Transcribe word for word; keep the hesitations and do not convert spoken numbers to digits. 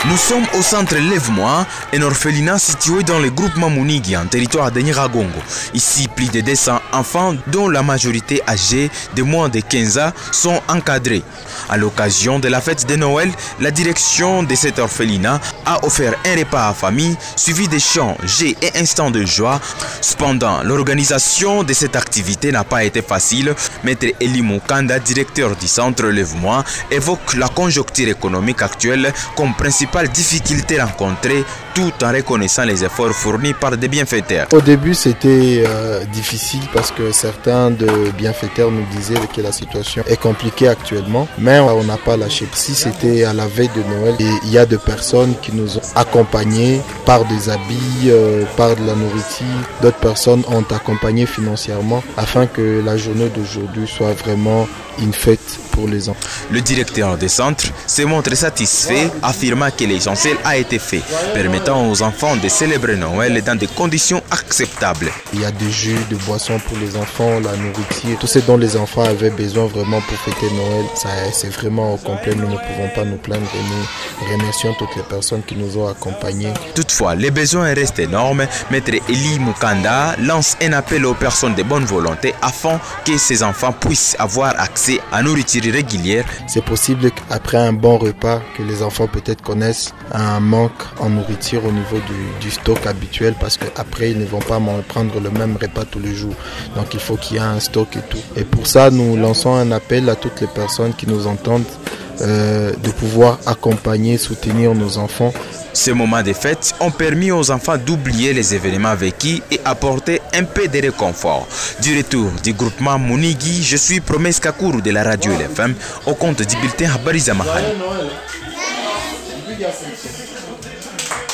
Nous sommes au centre Lève-moi, un orphelinat situé dans le groupement Mounigui en territoire de Nyiragongo. Ici, plus de deux cents enfants, dont la majorité âgée de moins de quinze ans, sont encadrés. À l'occasion de la fête de Noël, la direction de cet orphelinat a offert un repas à famille suivi de chants, jets et instants de joie. Cependant, l'organisation de cette activité n'a pas été facile. Maître Eli Mukanda, directeur du centre Lève-moi, évoque la conjoncture économique actuelle comme principale difficulté rencontrée, tout en reconnaissant les efforts fournis par des bienfaiteurs. Au début, c'était euh, difficile parce que certains de bienfaiteurs nous disaient que la situation est compliquée actuellement, mais on n'a pas lâché. Si c'était à la veille de Noël, et il y a des personnes qui nous ont accompagnés par des habits, euh, par de la nourriture. D'autres personnes ont accompagné financièrement afin que la journée d'aujourd'hui soit vraiment une fête pour les enfants. Le directeur des centres se montre satisfait, affirmant que l'essentiel a été fait, permettant aux enfants de célébrer Noël dans des conditions acceptables. Il y a des jus, des boissons pour les enfants, la nourriture, tout ce dont les enfants avaient besoin vraiment pour fêter Noël. Ça, c'est vraiment au complet, nous ne pouvons pas nous plaindre et nous remercions toutes les personnes qui nous ont accompagnés. Toutefois, les besoins restent énormes. Maître Eli Mukanda lance un appel aux personnes de bonne volonté afin que ces enfants puissent avoir accès à nourriture régulière. C'est possible qu'après un bon repas, que les enfants peut-être connaissent un manque en nourriture au niveau du, du stock habituel, parce qu'après ils ne vont pas prendre le même repas tous les jours. Donc il faut qu'il y ait un stock et tout. Et pour ça, nous lançons un appel à toutes les personnes qui nous entendent euh, de pouvoir accompagner, soutenir nos enfants. Ces moments de fête ont permis aux enfants d'oublier les événements vécus et apporter un peu de réconfort. Du retour du groupement Mounigui, je suis Promesse Kakuru de la radio L F M au compte du bulletin Habari za Mahali.